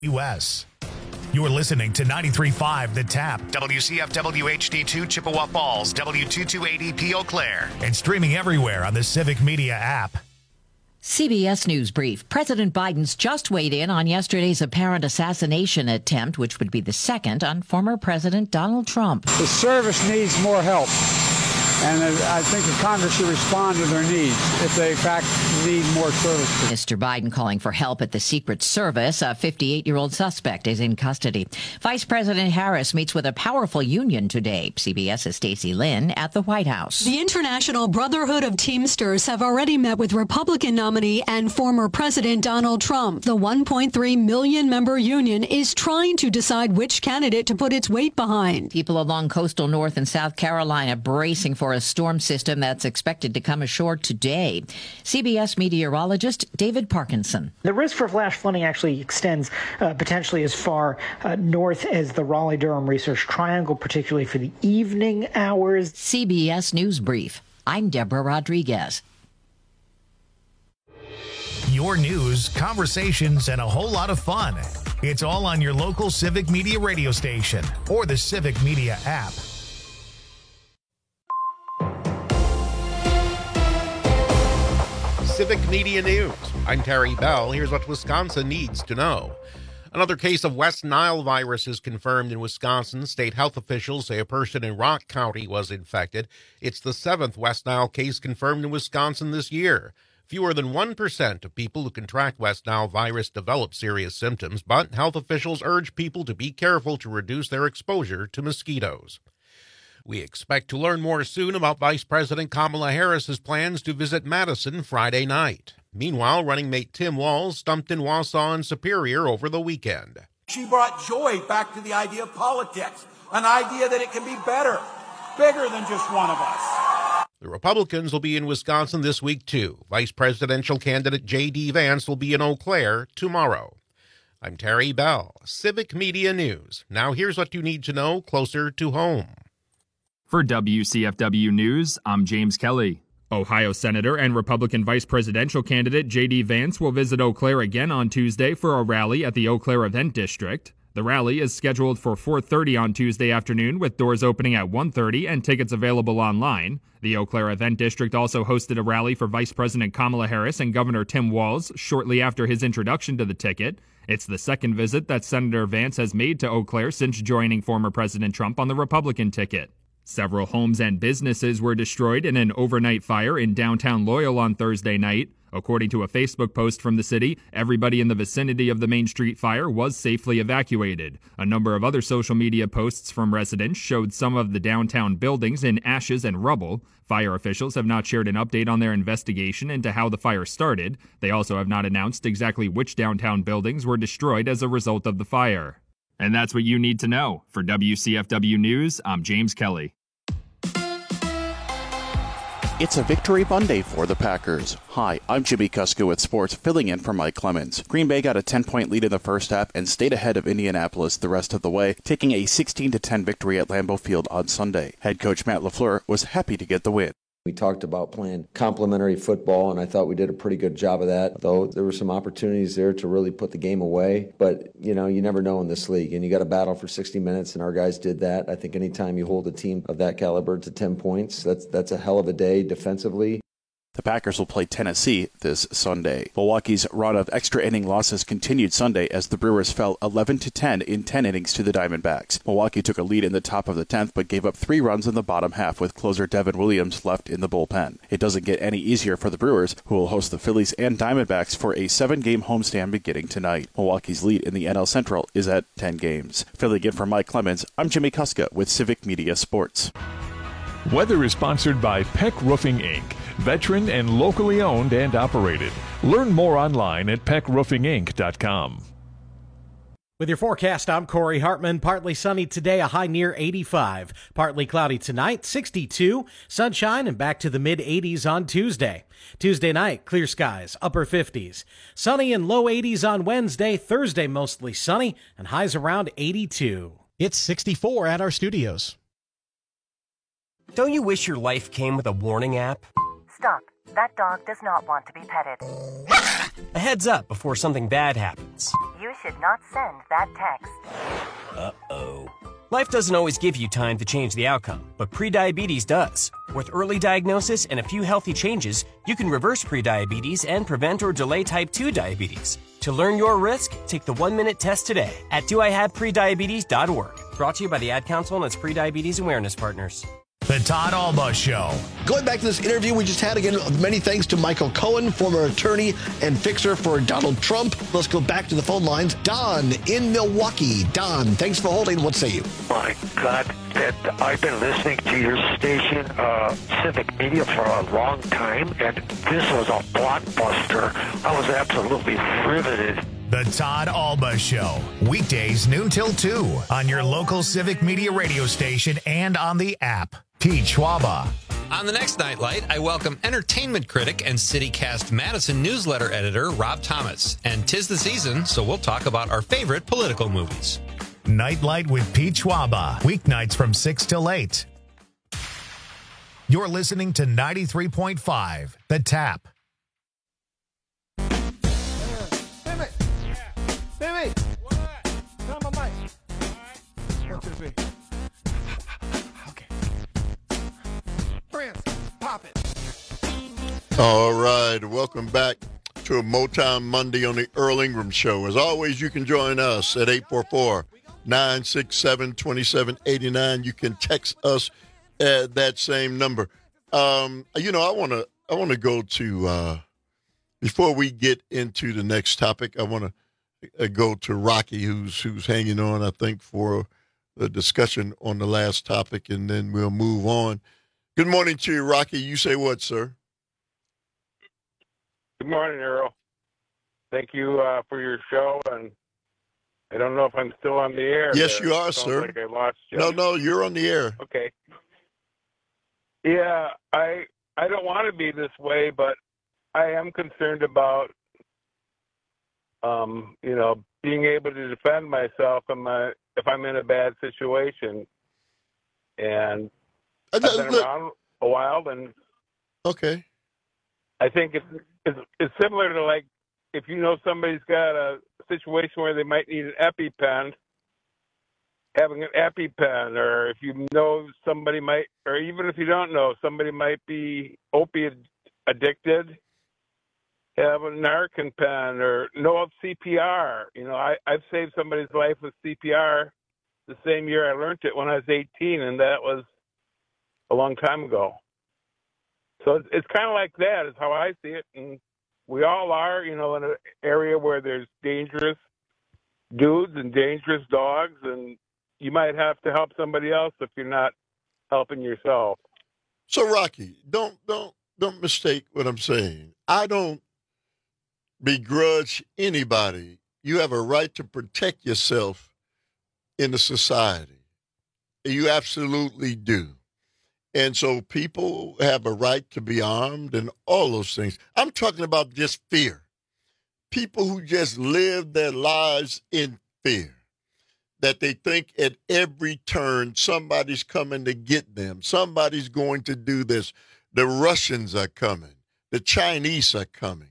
U.S. You're listening to 93.5 The Tap, WCFW HD2 Chippewa Falls, W228EP Eau Claire, and streaming everywhere on the Civic Media app. CBS News Brief. President Biden's just weighed in on yesterday's apparent assassination attempt, which would be the second on former President Donald Trump. The service needs more help, and I think the Congress should respond to their needs if they, in fact, need more service. Mr. Biden calling for help at the Secret Service. A 58-year-old suspect is in custody. Vice President Harris meets with a powerful union today. CBS's Stacey Lynn at the White House. The International Brotherhood of Teamsters have already met with Republican nominee and former President Donald Trump. The 1.3 million member union is trying to decide which candidate to put its weight behind. People along coastal North and South Carolina bracing for a storm system that's expected to come ashore today. CBS meteorologist David Parkinson. The risk for flash flooding actually extends potentially as far north as the Raleigh-Durham Research Triangle, particularly for the evening hours. CBS News Brief. I'm Deborah Rodriguez. Your news, conversations, and a whole lot of fun. It's all on your local Civic Media radio station or the Civic Media app. Civic Media News. I'm Terry Bell. Here's what Wisconsin needs to know. Another case of West Nile virus is confirmed in Wisconsin. State health officials say a person in Rock County was infected. It's the 7th West Nile case confirmed in Wisconsin this year. Fewer than 1% of people who contract West Nile virus develop serious symptoms, but health officials urge people to be careful to reduce their exposure to mosquitoes. We expect to learn more soon about Vice President Kamala Harris's plans to visit Madison Friday night. Meanwhile, running mate Tim Walz stumped in Wausau and Superior over the weekend. She brought joy back to the idea of politics, an idea that it can be better, bigger than just one of us. The Republicans will be in Wisconsin this week, too. Vice presidential candidate J.D. Vance will be in Eau Claire tomorrow. I'm Terry Bell, Civic Media News. Now here's what you need to know closer to home. For WCFW News, I'm James Kelly. Ohio Senator and Republican vice presidential candidate J.D. Vance will visit Eau Claire again on Tuesday for a rally at the Eau Claire Event District. The rally is scheduled for 4:30 on Tuesday afternoon, with doors opening at 1:30 and tickets available online. The Eau Claire Event District also hosted a rally for Vice President Kamala Harris and Governor Tim Walz shortly after his introduction to the ticket. It's the second visit that Senator Vance has made to Eau Claire since joining former President Trump on the Republican ticket. Several homes and businesses were destroyed in an overnight fire in downtown Loyal on Thursday night. According to a Facebook post from the city, everybody in the vicinity of the Main Street fire was safely evacuated. A number of other social media posts from residents showed some of the downtown buildings in ashes and rubble. Fire officials have not shared an update on their investigation into how the fire started. They also have not announced exactly which downtown buildings were destroyed as a result of the fire. And that's what you need to know. For WCFW News, I'm James Kelly. It's a victory Monday for the Packers. Hi, I'm Jimmy Kuska with sports, filling in for Mike Clemens. Green Bay got a 10-point lead in the first half and stayed ahead of Indianapolis the rest of the way, taking a 16-10 victory at Lambeau Field on Sunday. Head coach Matt LaFleur was happy to get the win. We talked about playing complementary football, and I thought we did a pretty good job of that, though there were some opportunities there to really put the game away. But, you never know in this league, and you got to battle for 60 minutes, and our guys did that. I think anytime you hold a team of that caliber to 10 points, that's a hell of a day defensively. The Packers will play Tennessee this Sunday. Milwaukee's run of extra inning losses continued Sunday as the Brewers fell 11-10 in 10 innings to the Diamondbacks. Milwaukee took a lead in the top of the 10th but gave up 3 runs in the bottom half with closer Devin Williams left in the bullpen. It doesn't get any easier for the Brewers, who will host the Phillies and Diamondbacks for a 7-game homestand beginning tonight. Milwaukee's lead in the NL Central is at 10 games. Filling in for Mike Clemens, I'm Jimmy Kuska with Civic Media Sports. Weather is sponsored by Peck Roofing, Inc., veteran and locally owned and operated. Learn more online at peckroofinginc.com. With your forecast, I'm Corey Hartman. Partly sunny today, a high near 85. Partly cloudy tonight, 62. Sunshine and back to the mid-80s on Tuesday. Tuesday night, clear skies, upper 50s. Sunny and low 80s on Wednesday. Thursday, mostly sunny and highs around 82. It's 64 at our studios. Don't you wish your life came with a warning app? Stop. That dog does not want to be petted. A heads up before something bad happens. You should not send that text. Uh-oh. Life doesn't always give you time to change the outcome, but prediabetes does. With early diagnosis and a few healthy changes, you can reverse prediabetes and prevent or delay type 2 diabetes. To learn your risk, take the 1-minute test today at doihaveprediabetes.org. Brought to you by the Ad Council and its prediabetes awareness partners. The Todd Alba Show. Going back to this interview we just had, again, many thanks to Michael Cohen, former attorney and fixer for Donald Trump. Let's go back to the phone lines. Don in Milwaukee. Don, thanks for holding. What say you? My God, Ted, I've been listening to your station, Civic Media, for a long time, and this was a blockbuster. I was absolutely riveted. The Todd Alba Show. Weekdays noon till 2 on your local Civic Media radio station and on the app. Pete Schwaba. On the next Nightlight, I welcome entertainment critic and CityCast Madison newsletter editor Rob Thomas. And 'tis the season, so we'll talk about our favorite political movies. Nightlight with Pete Schwaba. Weeknights from 6 till 8. You're listening to 93.5, The Tap. Timmy! Turn on my mic. 1, 2, 3. Okay. Prince, pop it. All right, welcome back to a Motown Monday on the Earl Ingram Show. As always, you can join us at 844-967-2789. You can text us at that same number. I want to go to before we get into the next topic. I want to go to Rocky, who's hanging on, I think, for the discussion on the last topic, and then we'll move on. Good morning to you, Rocky. You say what, sir? Good morning, Earl. Thank you for your show, and I don't know if I'm still on the air. Yes, you are, sir. Like I lost you. No, you're on the air. Okay. Yeah, I don't want to be this way, but I am concerned about being able to defend myself if I'm in a bad situation. And I've been around a while, and okay, I think it's similar to, like, if you know somebody's got a situation where they might need an EpiPen, having an EpiPen, or if you know somebody might, or even if you don't know, somebody might be opiate addicted, have a Narcan pen, or know of CPR. I've saved somebody's life with CPR the same year I learned it when I was 18, and that was a long time ago. So it's kind of like that is how I see it, and we all are, in an area where there's dangerous dudes and dangerous dogs, and you might have to help somebody else if you're not helping yourself. So, Rocky, don't mistake what I'm saying. I don't begrudge anybody. You have a right to protect yourself in the society. You absolutely do. And so people have a right to be armed and all those things. I'm talking about just fear. People who just live their lives in fear, that they think at every turn somebody's coming to get them. Somebody's going to do this. The Russians are coming. The Chinese are coming.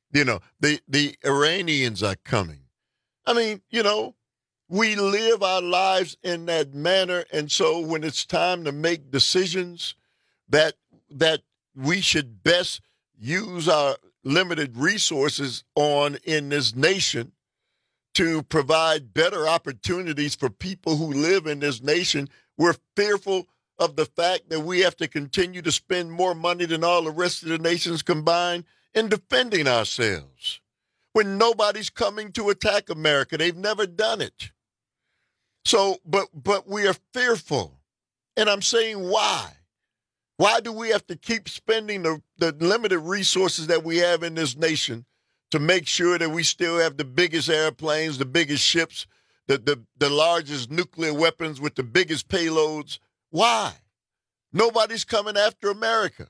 The Iranians are coming. I mean, we live our lives in that manner. And so when it's time to make decisions that we should best use our limited resources on in this nation to provide better opportunities for people who live in this nation, we're fearful of the fact that we have to continue to spend more money than all the rest of the nations combined in defending ourselves when nobody's coming to attack America. They've never done it. So, but we are fearful. And I'm saying why? Why do we have to keep spending the limited resources that we have in this nation to make sure that we still have the biggest airplanes, the biggest ships, the largest nuclear weapons with the biggest payloads? Why? Nobody's coming after America.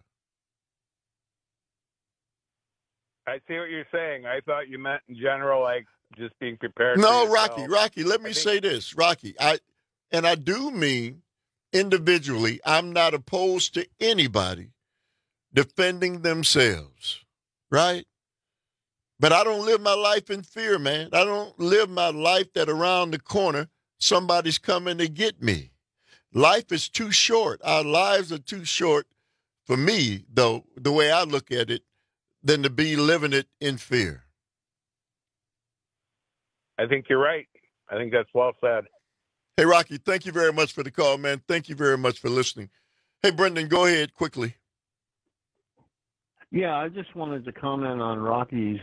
I see what you're saying. I thought you meant in general, like just being prepared. No, Rocky, let me say this, Rocky. I do mean individually. I'm not opposed to anybody defending themselves, right? But I don't live my life in fear, man. I don't live my life that around the corner somebody's coming to get me. Life is too short. Our lives are too short for me, though, the way I look at it, than to be living it in fear. I think you're right. I think that's well said. Hey, Rocky, thank you very much for the call, man. Thank you very much for listening. Hey, Brendan, go ahead quickly. Yeah, I just wanted to comment on Rocky's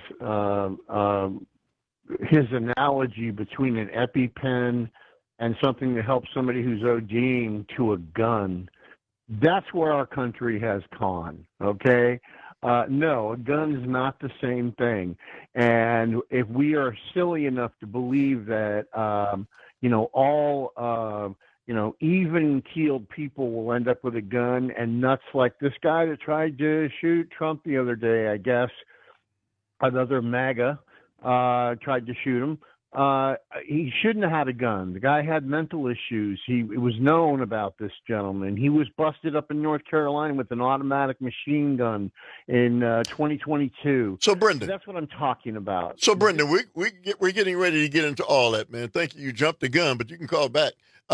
his analogy between an EpiPen and something to help somebody who's ODing to a gun. That's where our country has gone, okay? No, a gun is not the same thing. And if we are silly enough to believe that, all even-keeled people will end up with a gun, and nuts like this guy that tried to shoot Trump the other day, I guess, another MAGA tried to shoot him. He shouldn't have had a gun. The guy had mental issues. It was known about this gentleman. He was busted up in North Carolina with an automatic machine gun in 2022. So, Brendan, that's what I'm talking about. So, Brendan, we're getting ready to get into all that, man. Thank you. You jumped the gun, but you can call back.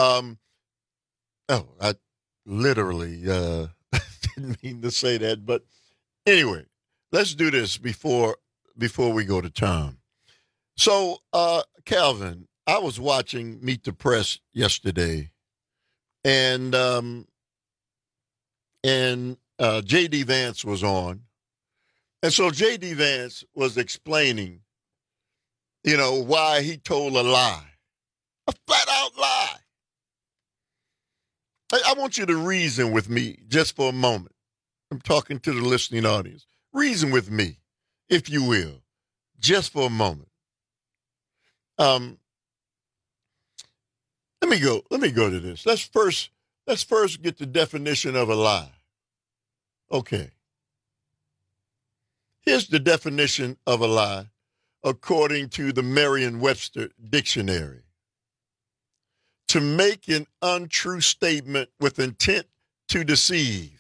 I literally didn't mean to say that, but anyway, let's do this before we go to Tom. So, Calvin, I was watching Meet the Press yesterday, and J.D. Vance was on. And so J.D. Vance was explaining, why he told a lie, a flat-out lie. I want you to reason with me just for a moment. I'm talking to the listening audience. Reason with me, if you will, just for a moment. Let me go to this. Let's first get the definition of a lie. Okay. Here's the definition of a lie according to the Merriam-Webster dictionary. To make an untrue statement with intent to deceive.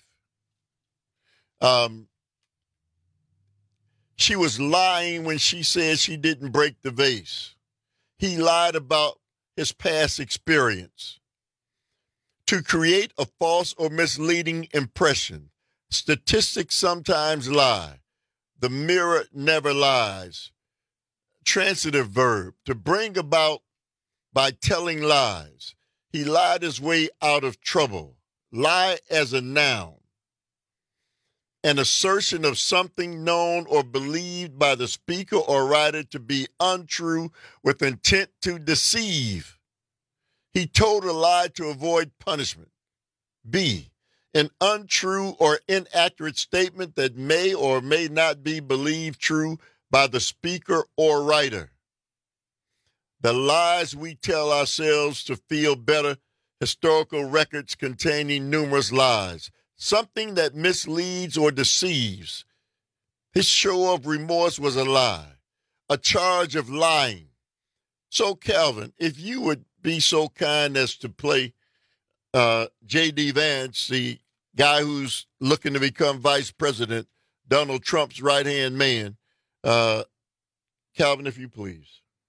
She was lying when she said she didn't break the vase. He lied about his past experience. To create a false or misleading impression. Statistics sometimes lie. The mirror never lies. Transitive verb. To bring about by telling lies. He lied his way out of trouble. Lie as a noun. An assertion of something known or believed by the speaker or writer to be untrue with intent to deceive. He told a lie to avoid punishment. B, an untrue or inaccurate statement that may or may not be believed true by the speaker or writer. The lies we tell ourselves to feel better, historical records containing numerous lies. Something that misleads or deceives. His show of remorse was a lie, a charge of lying. So, Calvin, if you would be so kind as to play J.D. Vance, the guy who's looking to become vice president, Donald Trump's right-hand man. Calvin, if you please.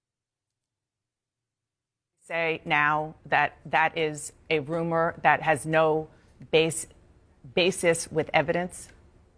Say now that that is a rumor that has no basis with evidence?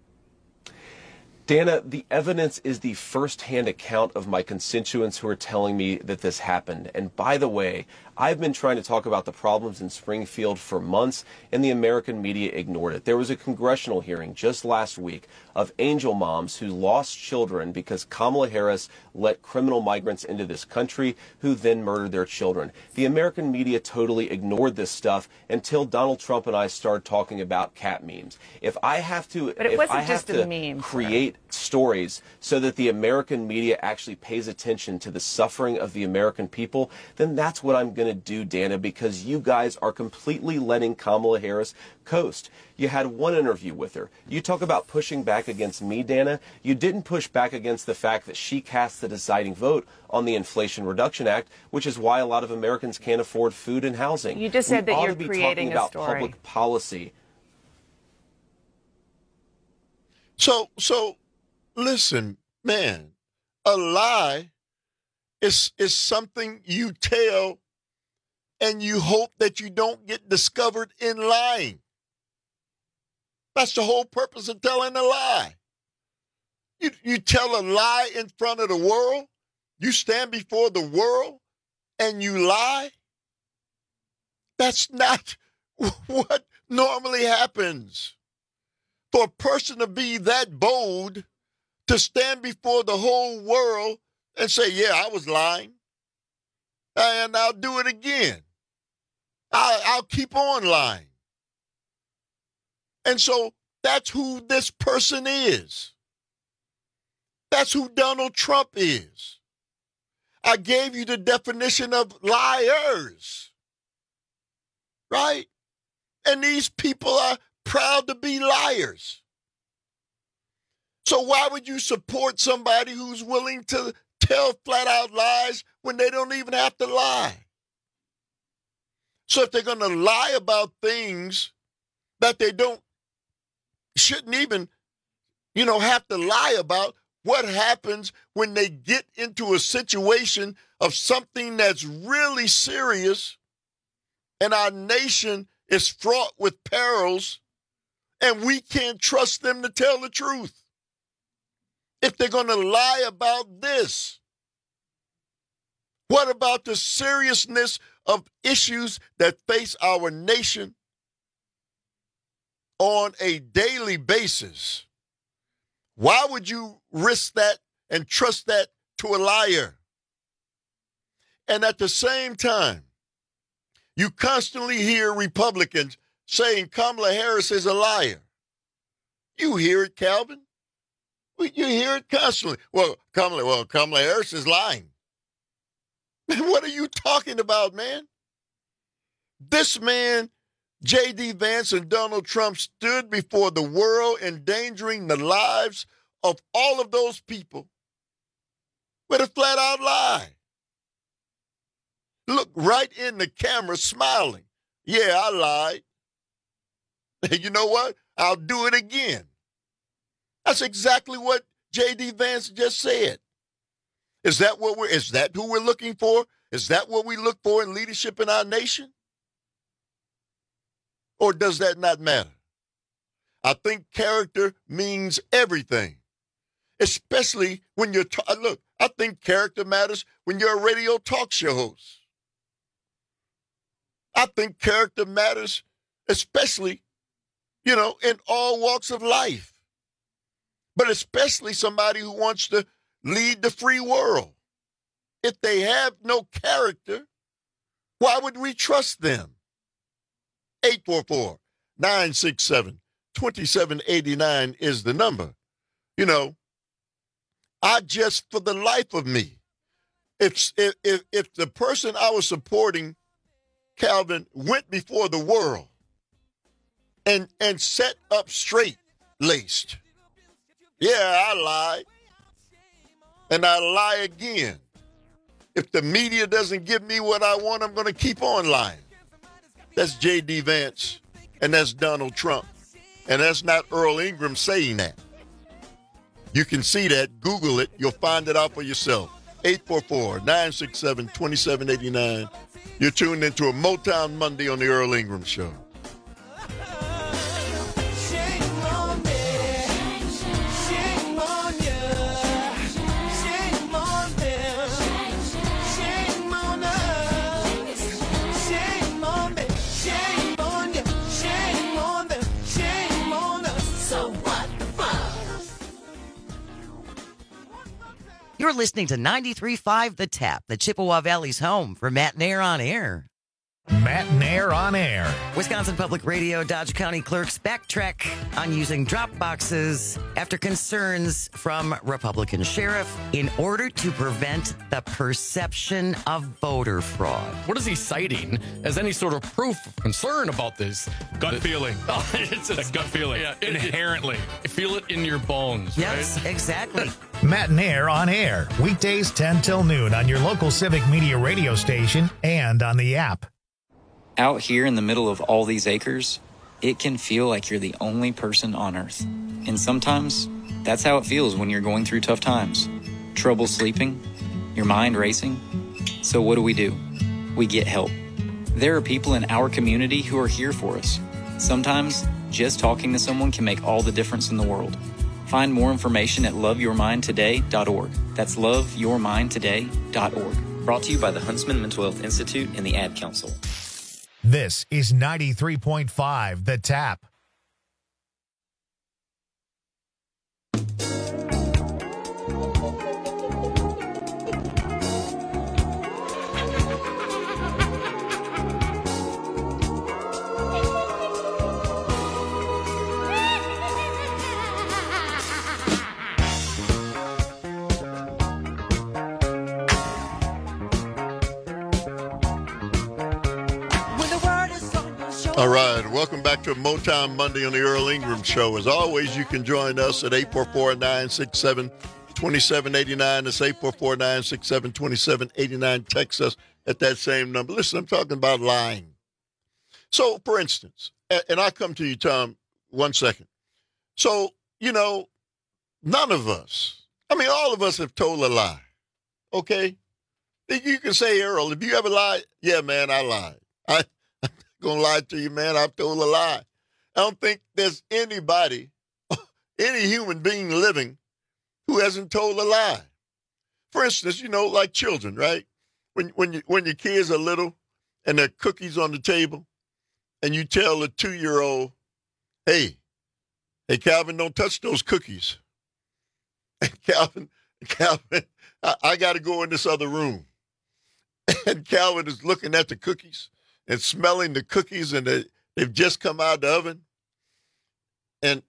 Dana, the evidence is the first-hand account of my constituents who are telling me that this happened. And by the way, I've been trying to talk about the problems in Springfield for months, and the American media ignored it. There was a congressional hearing just last week of angel moms who lost children because Kamala Harris let criminal migrants into this country who then murdered their children. The American media totally ignored this stuff until Donald Trump and I started talking about cat memes. If I have to, create stories so that the American media actually pays attention to the suffering of the American people, then that's what I'm going to do, Dana, because you guys are completely letting Kamala Harris coast. You had one interview with her. You talk about pushing back against me, Dana. You didn't push back against the fact that she cast the deciding vote on the Inflation Reduction Act, which is why a lot of Americans can't afford food and housing. You just said that you're creating a story. Public policy. So listen, man, a lie is something you tell and you hope that you don't get discovered in lying. That's the whole purpose of telling a lie. You tell a lie in front of the world, you stand before the world and you lie. That's not what normally happens. For a person to be that bold to stand before the whole world and say, yeah, I was lying, and I'll do it again. I'll keep on lying. And so that's who this person is. That's who Donald Trump is. I gave you the definition of liars, right? And these people are proud to be liars. So why would you support somebody who's willing to tell flat-out lies when they don't even have to lie? So if they're going to lie about things that they shouldn't even, have to lie about, what happens when they get into a situation of something that's really serious and our nation is fraught with perils and we can't trust them to tell the truth? If they're going to lie about this, what about the seriousness of issues that face our nation on a daily basis? Why would you risk that and trust that to a liar? And at the same time, you constantly hear Republicans saying Kamala Harris is a liar. You hear it, Calvin. You hear it constantly. Well, Kamala Harris is lying. What are you talking about, man? This man, J.D. Vance and Donald Trump, stood before the world endangering the lives of all of those people with a flat-out lie. Look right in the camera smiling. Yeah, I lied. You know what? I'll do it again. That's exactly what J.D. Vance just said. Is that who we're looking for? Is that what we look for in leadership in our nation? Or does that not matter? I think character means everything, especially when you're look, I think character matters when you're a radio talk show host. I think character matters especially, in all walks of life. But especially somebody who wants to lead the free world. If they have no character, why would we trust them? 844-967-2789 is the number. I just, for the life of me, if the person I was supporting, Calvin, went before the world and set up straight-laced, yeah, I lied. And I lie again. If the media doesn't give me what I want, I'm going to keep on lying. That's J.D. Vance, and that's Donald Trump. And that's not Earl Ingram saying that. You can see that. Google it. You'll find it out for yourself. 844-967-2789. You're tuned into a Motown Monday on the Earl Ingram Show. You're listening to 93.5 The Tap, the Chippewa Valley's home for Matt Nair on Air. Matt Nair on Air. Wisconsin Public Radio Dodge County clerks backtrack on using drop boxes after concerns from Republican sheriff in order to prevent the perception of voter fraud. What is he citing as any sort of proof of concern about this? Gut feeling. Oh, it's a gut feeling. Yeah, inherently. Feel it in your bones, yes, right? Exactly. Matt Nair on Air. Weekdays 10 till noon on your local Civic Media radio station and on the app. Out here in the middle of all these acres, it can feel like you're the only person on Earth. And sometimes that's how it feels when you're going through tough times. Trouble sleeping, your mind racing. So what do? We get help. There are people in our community who are here for us. Sometimes just talking to someone can make all the difference in the world. Find more information at loveyourmindtoday.org. That's loveyourmindtoday.org. Brought to you by the Huntsman Mental Health Institute and the Ad Council. This is 93.5 The Tap. All right, welcome back to Motown Monday on the Earl Ingram Show. As always, you can join us at 844-967-2789. That's 844-967-2789. Text us at that same number. Listen, I'm talking about lying. So, for instance, and I'll come to you, Tom, 1 second. So, none of us, all of us have told a lie, okay? You can say, Earl, if you ever lied, yeah, man, I lied. Gonna lie to you, man. I've told a lie. I don't think there's anybody, any human being living, who hasn't told a lie. For instance, like children, right? When your kids are little and there are cookies on the table, and you tell a 2-year-old, hey, Calvin, don't touch those cookies. And Calvin, I got to go in this other room. And Calvin is looking at the cookies and smelling the cookies, and they've just come out of the oven. And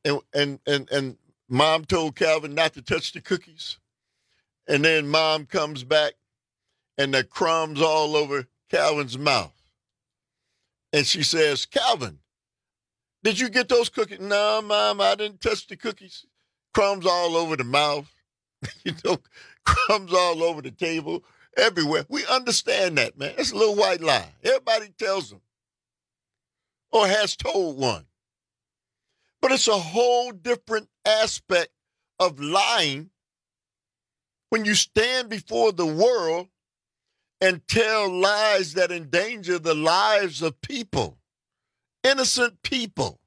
Mom told Calvin not to touch the cookies. And then Mom comes back, and the crumbs all over Calvin's mouth. And she says, Calvin, did you get those cookies? No, Mom, I didn't touch the cookies. Crumbs all over the mouth. Crumbs all over the table. Everywhere. We understand that, man. It's a little white lie. Everybody tells them or has told one. But it's a whole different aspect of lying when you stand before the world and tell lies that endanger the lives of people, innocent people.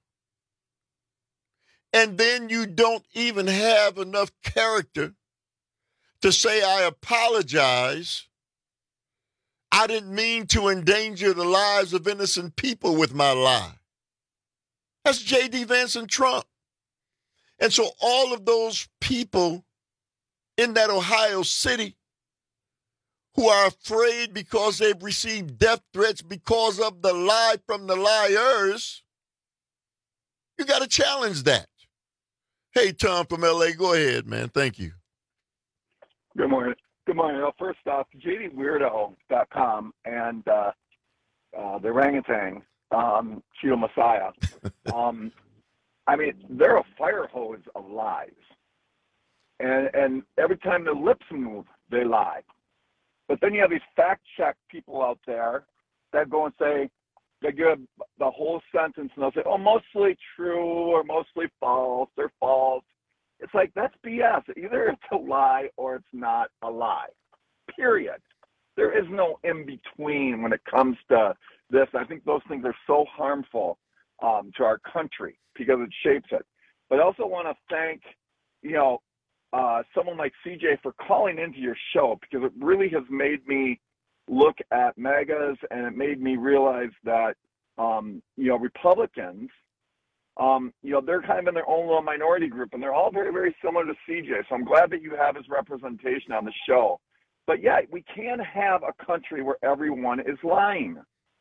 And then you don't even have enough character to say, I apologize. I didn't mean to endanger the lives of innocent people with my lie. That's J.D. Vance and Trump. And so all of those people in that Ohio city who are afraid because they've received death threats because of the lie from the liars, you got to challenge that. Hey, Tom from L.A., go ahead, man. Thank you. Good morning. Well, first off, JDWeirdo.com and the orangutan, Cheeto Messiah. They're a fire hose of lies. And every time their lips move, they lie. But then you have these fact-check people out there that go and say, they give the whole sentence and they'll say, oh, mostly true or mostly false or false. It's like, that's BS. Either it's a lie or it's not a lie, period. There is no in-between when it comes to this. I think those things are so harmful to our country because it shapes it. But I also want to thank, someone like CJ for calling into your show, because it really has made me look at MAGAs, and it made me realize that, Republicans, they're kind of in their own little minority group, and they're all very, very similar to CJ. So I'm glad that you have his representation on the show. But yeah, we can't have a country where everyone is lying.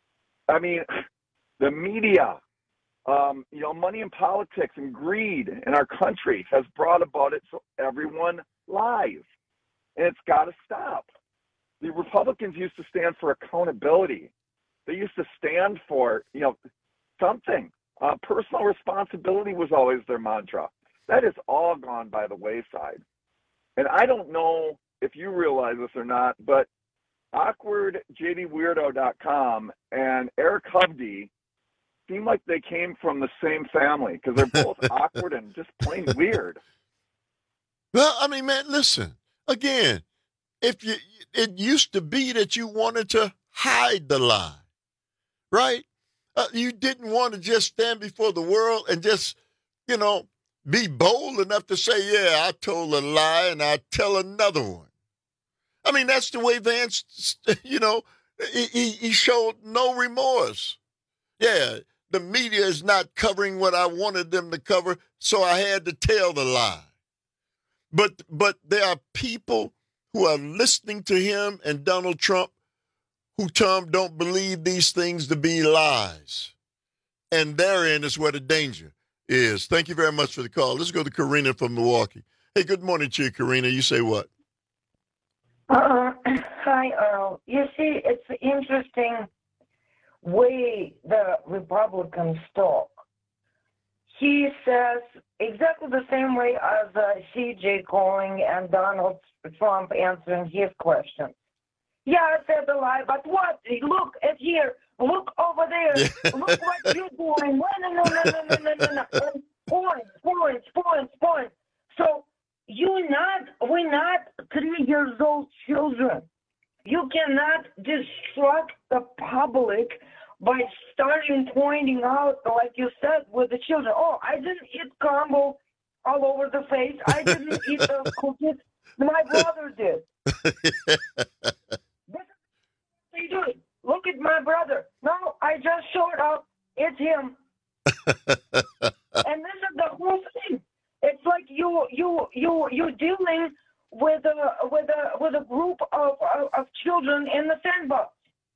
The media, money and politics and greed in our country has brought about it so everyone lies. And it's got to stop. The Republicans used to stand for accountability. They used to stand for, something. Personal responsibility was always their mantra. That is all gone by the wayside. And I don't know if you realize this or not, but awkwardjdweirdo.com and Eric Hovde seem like they came from the same family because they're both awkward and just plain weird. Well, I mean, man, listen, again, it used to be that you wanted to hide the lie, right? You didn't want to just stand before the world and just, be bold enough to say, yeah, I told a lie and I tell another one. I mean, that's the way Vance, he showed no remorse. Yeah, the media is not covering what I wanted them to cover, so I had to tell the lie. But there are people who are listening to him and Donald Trump who, Tom, don't believe these things to be lies. And therein is where the danger is. Thank you very much for the call. Let's go to Karina from Milwaukee. Hey, good morning to you, Karina. You say what? Hi, Earl. You see, it's interesting way the Republicans talk. He says exactly the same way as CJ calling and Donald Trump answering his question. Yeah, I said a lie, but what? Look at here. Look over there. Yeah. Look what you're doing. No. Points. So we're not 3 years old children. You cannot distract the public by starting pointing out, like you said, with the children. Oh, I didn't eat crumble all over the face. I didn't eat those cookies. My brother did. This is what you do. Look at my brother. No, I just showed up. It's him. And this is the whole thing. It's like you're dealing with a group of children in the sandbox.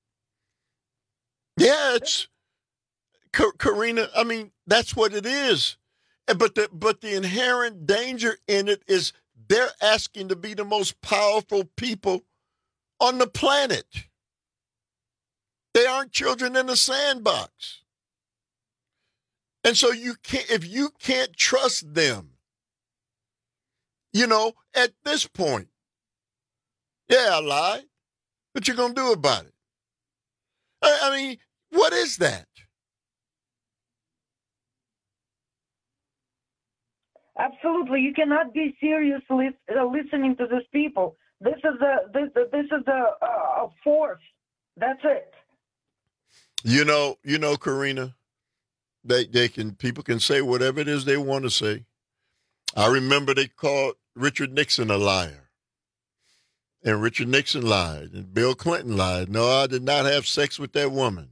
Yeah, it's Karina. I mean, that's what it is. But the inherent danger in it is they're asking to be the most powerful people on the planet. They aren't children in a sandbox. And so if you can't trust them, at this point, yeah, I lied. What you gonna do about it? I mean, what is that? Absolutely, you cannot be seriously listening to these people. This is a force. That's it. Karina, people can say whatever it is they want to say. I remember they called Richard Nixon a liar. And Richard Nixon lied. And Bill Clinton lied. No, I did not have sex with that woman.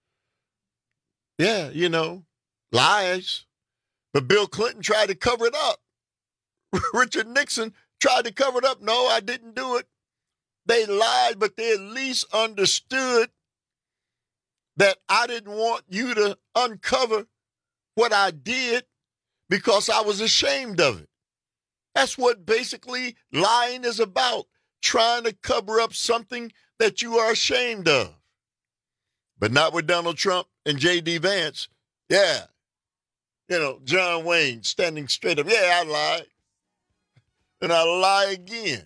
Yeah, lies. But Bill Clinton tried to cover it up. Richard Nixon tried to cover it up. No, I didn't do it. They lied, but they at least understood that I didn't want you to uncover what I did because I was ashamed of it. That's what basically lying is about, trying to cover up something that you are ashamed of. But not with Donald Trump and J.D. Vance. Yeah. John Wayne standing straight up. Yeah, I lied. And I lie again.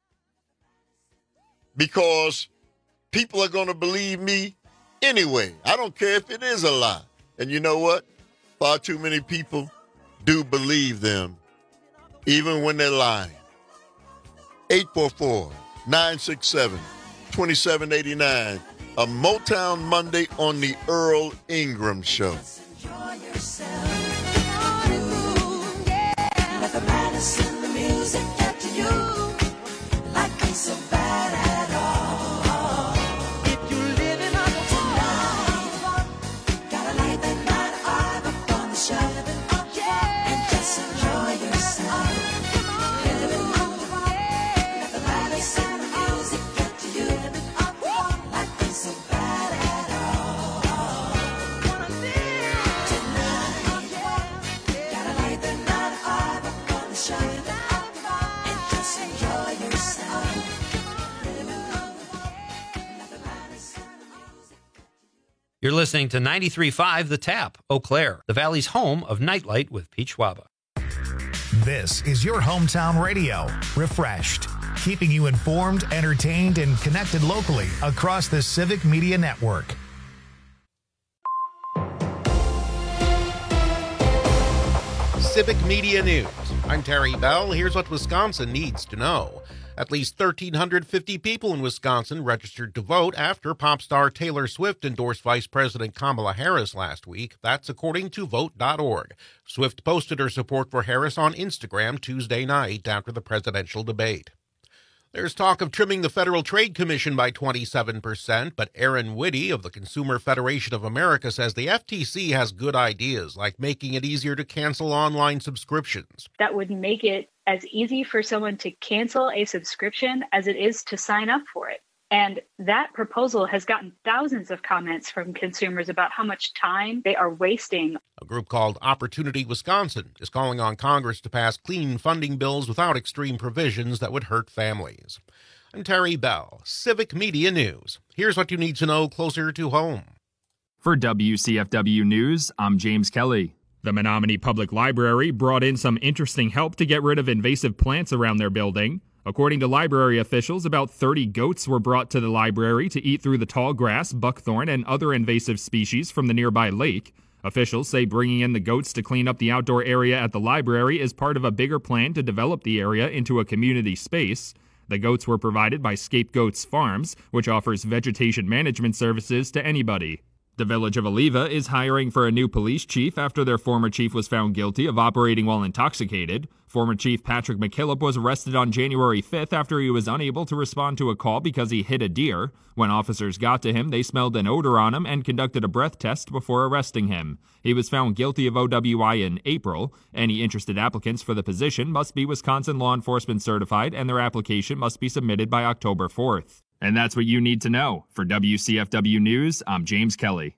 Because people are going to believe me anyway. I don't care if it is a lie. And you know what? Far too many people do believe them, even when they're lying. 844-967-2789. A Motown Monday on the Earl Ingram Show. Let the madness in the music get to you. Life ain't so bad at all. If you're living on the tonight, gotta light that night eye up on the shelf and just enjoy yourself. Let the madness in the music get to you. Life ain't so bad at all. Tonight, gotta light that night eye up on the shelf and just enjoy yourself. You're listening to 93.5 The Tap, Eau Claire, the Valley's home of Nightlight with Pete Schwaba. This is your hometown radio, refreshed, keeping you informed, entertained, and connected locally across the Civic Media Network. Civic Media News. I'm Terry Bell. Here's what Wisconsin needs to know. At least 1,350 people in Wisconsin registered to vote after pop star Taylor Swift endorsed Vice President Kamala Harris last week. That's according to Vote.org. Swift posted her support for Harris on Instagram Tuesday night after the presidential debate. There's talk of trimming the Federal Trade Commission by 27%, but Aaron Whitty of the Consumer Federation of America says the FTC has good ideas, like making it easier to cancel online subscriptions. That would make it as easy for someone to cancel a subscription as it is to sign up for it. And that proposal has gotten thousands of comments from consumers about how much time they are wasting. A group called Opportunity Wisconsin is calling on Congress to pass clean funding bills without extreme provisions that would hurt families. I'm Terry Bell, Civic Media News. Here's what you need to know closer to home. For WCFW News, I'm James Kelly. The Menominee Public Library brought in some interesting help to get rid of invasive plants around their building. According to library officials, about 30 goats were brought to the library to eat through the tall grass, buckthorn, and other invasive species from the nearby lake. Officials say bringing in the goats to clean up the outdoor area at the library is part of a bigger plan to develop the area into a community space. The goats were provided by Scapegoats Farms, which offers vegetation management services to anybody. The village of Oliva is hiring for a new police chief after their former chief was found guilty of operating while intoxicated. Former Chief Patrick McKillop was arrested on January 5th after he was unable to respond to a call because he hit a deer. When officers got to him, they smelled an odor on him and conducted a breath test before arresting him. He was found guilty of OWI in April. Any interested applicants for the position must be Wisconsin law enforcement certified, and their application must be submitted by October 4th. And that's what you need to know. For WCFW News, I'm James Kelly.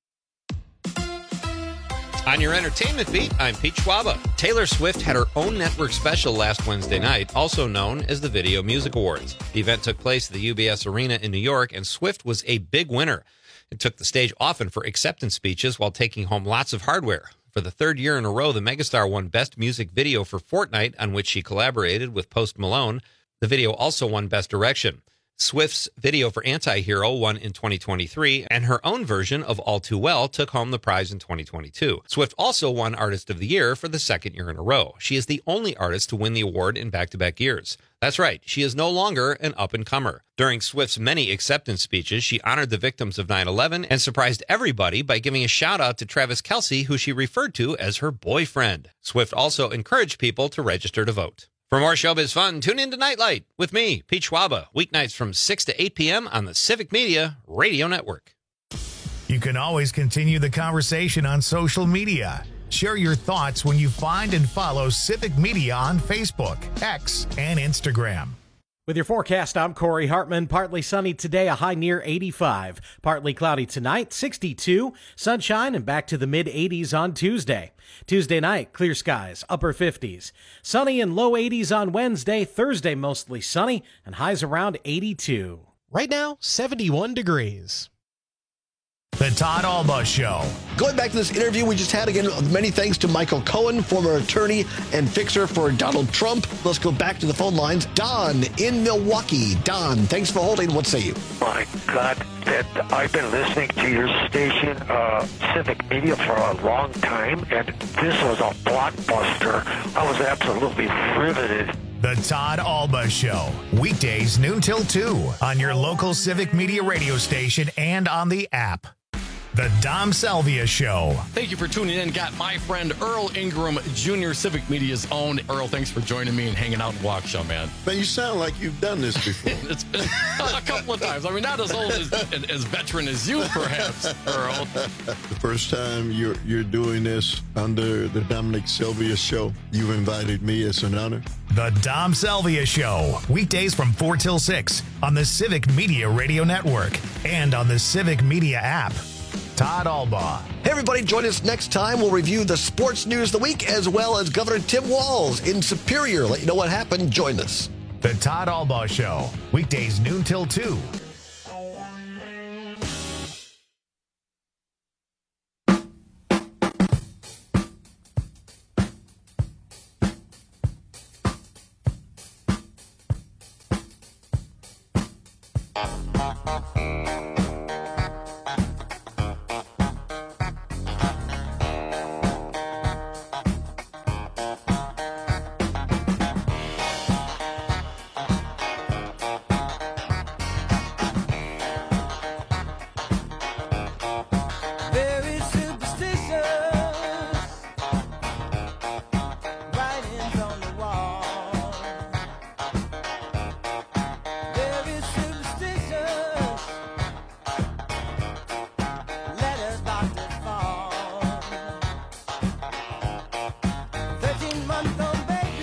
On your entertainment beat, I'm Pete Schwaba. Taylor Swift had her own network special last Wednesday night, also known as the Video Music Awards. The event took place at the UBS Arena in New York, and Swift was a big winner. It took the stage often for acceptance speeches while taking home lots of hardware. For the third year in a row, the megastar won Best Music Video for Fortnite, on which she collaborated with Post Malone. The video also won Best Direction. Swift's video for Anti-Hero won in 2023, and her own version of All Too Well took home the prize in 2022. Swift also won Artist of the Year for the second year in a row. She is the only artist to win the award in back-to-back years. That's right, she is no longer an up-and-comer. During Swift's many acceptance speeches, she honored the victims of 9/11 and surprised everybody by giving a shout-out to Travis Kelce, who she referred to as her boyfriend. Swift also encouraged people to register to vote. For more showbiz fun, tune in to Nightlight with me, Pete Schwaba, weeknights from 6 to 8 p.m. on the Civic Media Radio Network. You can always continue the conversation on social media. Share your thoughts when you find and follow Civic Media on Facebook, X, and Instagram. With your forecast, I'm Corey Hartman. Partly sunny today, a high near 85. Partly cloudy tonight, 62. Sunshine and back to the mid-80s on Tuesday. Tuesday night, clear skies, upper 50s. Sunny and low 80s on Wednesday. Thursday, mostly sunny and highs around 82. Right now, 71 degrees. The Todd Alba Show. Going back to this interview we just had, again, many thanks to Michael Cohen, former attorney and fixer for Donald Trump. Let's go back to the phone lines. Don in Milwaukee. Don, thanks for holding. What say you? My God, that I've been listening to your station, Civic Media, for a long time, and this was a blockbuster. I was absolutely riveted. The Todd Alba Show. Weekdays noon till 2 on your local Civic Media radio station and on the app. The Dom Salvia Show. Thank you for tuning in. Got my friend Earl Ingram Jr., Civic Media's own. Earl, thanks for joining me and hanging out in Waukesha, man. Man, you sound like you've done this before. It's been a couple of times. I mean, not as old as veteran as you, perhaps, Earl. The first time you're doing this under the Dominic Salvia Show, you invited me. It's an honor. The Dom Salvia Show. Weekdays from 4 till 6 on the Civic Media Radio Network and on the Civic Media app. Todd Alba. Hey, everybody, join us next time. We'll review the sports news of the week as well as Governor Tim Walz in Superior. Let you know what happened. Join us. The Todd Alba Show. Weekdays noon till 2.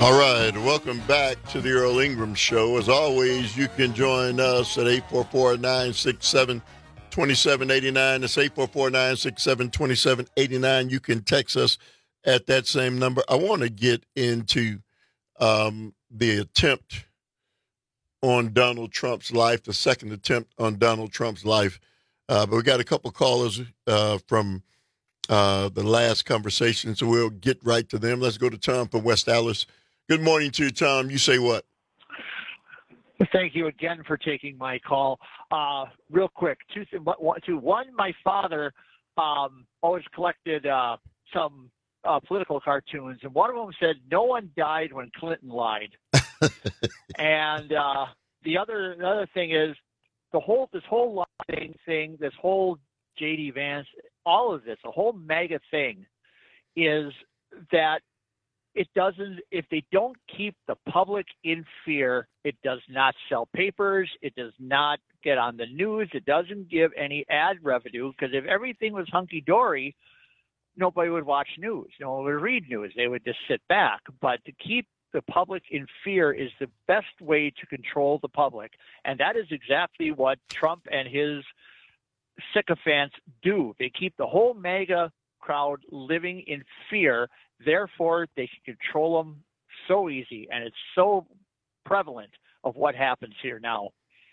All right, welcome back to the Earl Ingram Show. As always, you can join us at 844-967-2789. It's 844-967-2789. You can text us at that same number. I want to get into the attempt on Donald Trump's life, the second attempt on Donald Trump's life. But we got a couple callers from the last conversation, so we'll get right to them. Let's go to Tom from West Allis. Good morning to you, Tom. You say what? Thank you again for taking my call. Real quick, one, my father always collected some political cartoons, and one of them said, "No one died when Clinton lied." And the other thing is this whole lying thing, this whole J.D. Vance, all of this, the whole MAGA thing, is that it doesn't. If they don't keep the public in fear, it does not sell papers. It does not get on the news. It doesn't give any ad revenue, because if everything was hunky dory, nobody would watch news. No one would read news. They would just sit back. But to keep the public in fear is the best way to control the public, and that is exactly what Trump and his sycophants do. They keep the whole MAGA crowd living in fear. Therefore, they can control them so easy, and it's so prevalent of what happens here now.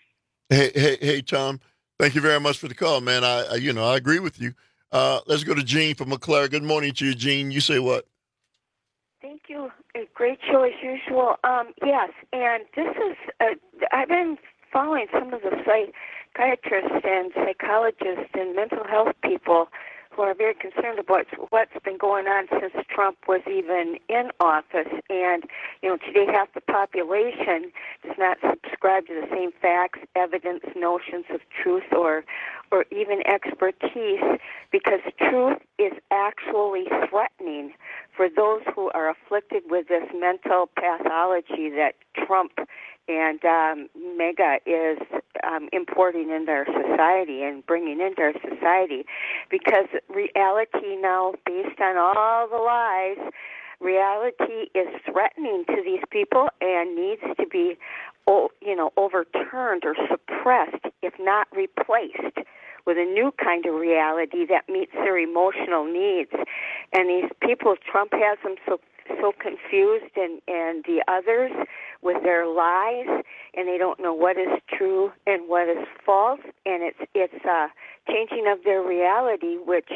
Hey, Tom. Thank you very much for the call, man. I agree with you. Let's go to Gene from McClure. Good morning to you, Gene. You say what? Thank you. A great show as usual. Yes, and this is I've been following some of the psychiatrists and psychologists and mental health people who are very concerned about what's been going on since Trump was even in office. And, today half the population does not subscribe to the same facts, evidence, notions of truth, or even expertise, because truth is actually threatening for those who are afflicted with this mental pathology that Trump and MAGA is importing into our society and bringing into our society, because reality now, based on all the lies, reality is threatening to these people and needs to be, overturned or suppressed, if not replaced, with a new kind of reality that meets their emotional needs. And these people, Trump has them so confused, and the others with their lies, and they don't know what is true and what is false, and it's changing of their reality, which